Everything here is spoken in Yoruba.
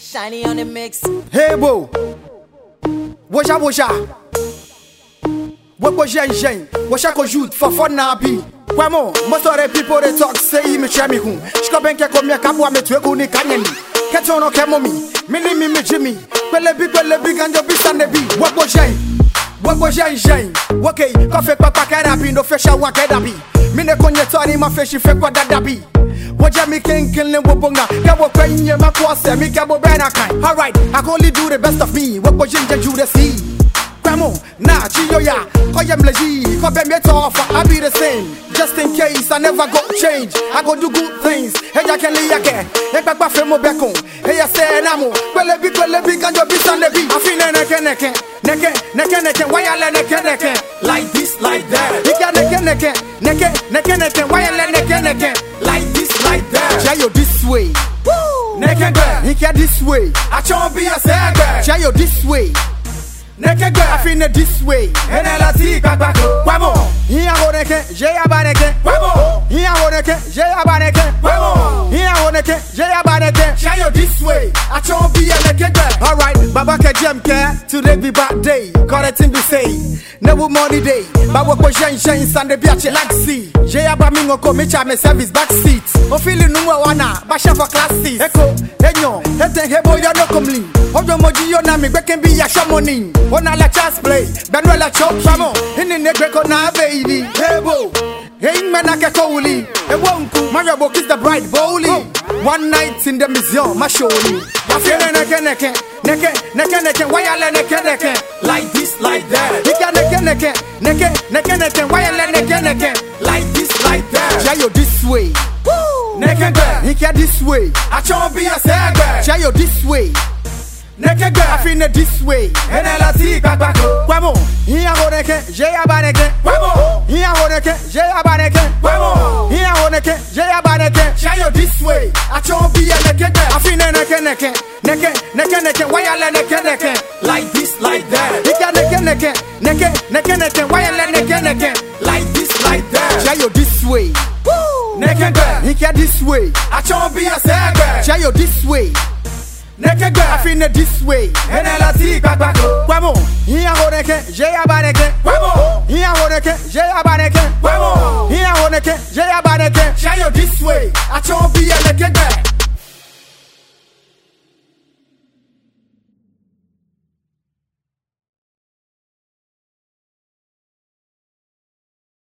Shiny on the mix. Hey, bo. Washa. What was Jen? Washa ko youth for fun now be. Kwamo, most of the people they talk say me try me home. Shkobenke come here kabwa me tweku ni kanyeni. Ketono kemomi, me Jimmy. Kwele big and be Sunday. What was Jen? Okay, coffee papa kadabi no fesha wa kadabi. Mine konye tani ma feshi fekwa dadabi. Waja mi kill wobonga. Kabo kwenye makwase mi kabo bena kind. Alright, I can only do the best of me. What was Jen you the see? Kwamo, na chiyo ya. Koye mleji, kobe me tough. I be the same. Just in case I never go change. I go do good things. Hey ya kele yake. Hey bakba femo bekon. Hey ya say namo. Kwele big and you be Sunday be. I feel neke. Why I let neke. Like this, like that. Ika neke. Why I let neke. Like this, like that. Jayo this way. Neke girl. Ika this way. I can't be a sad girl. Jayo this way. Neke girl. I feel this way. NLT kakbako. Kwamo. Hiya ho neke. Jaya ba neke. Kwamo. Hiya ho neke. Jaya ba neke. Kwamo. Hiya ho neke. Jaya ba neke. Jayo this way. I can't be a neke girl. Alright. Babake Jem care. Today be bad day. Call it in be say. Never money day. Bawa ko Jen Sunday biache like see. Jaya ba mingo ko mecha me service back seat. O feeling numwa wana. Basha for class seat. Eko. Enyo. Hete hebo ya no komli. Ojo moji yo na mi beken bi ya shamoni. Ona la chance play. Benwela chop famo. Hini negre ko na baby. Hebo. Hey man akeko uli. Ewonku. Marabo kiss the bride bowly. One night in the museum. Masholi. I feel neke. Why I let neke. Like this, like that. Ika neke. Why I let neke. Like this, like that. Jayo this way. Neke girl. Ika this way. I can't be a sad girl. Jayo this way. Neke girl. I feel this way. NLT kakbako. Kwamo. Hiya ho neke. Jaya ba neke. Kwamo. Hiya ho neke. Jaya ba neke. Kwamo. Hiya ho neke. Jaya ba neke. Jayo this way. I can't be a neke girl. I feel neke. Why I let neke. Like this, like that. Ika neke. Why I let neke. Like this, like that. Jayo this way. Neke girl. Ika this way. I can't be a sad girl. Jayo this way. Neke girl. I feel this way. NLT kakbako. Kwamo. Hiya ho neke. Jaya ba neke. Kwamo. Hiya ho neke. Jaya ba neke. Kwamo. Hiya ho neke.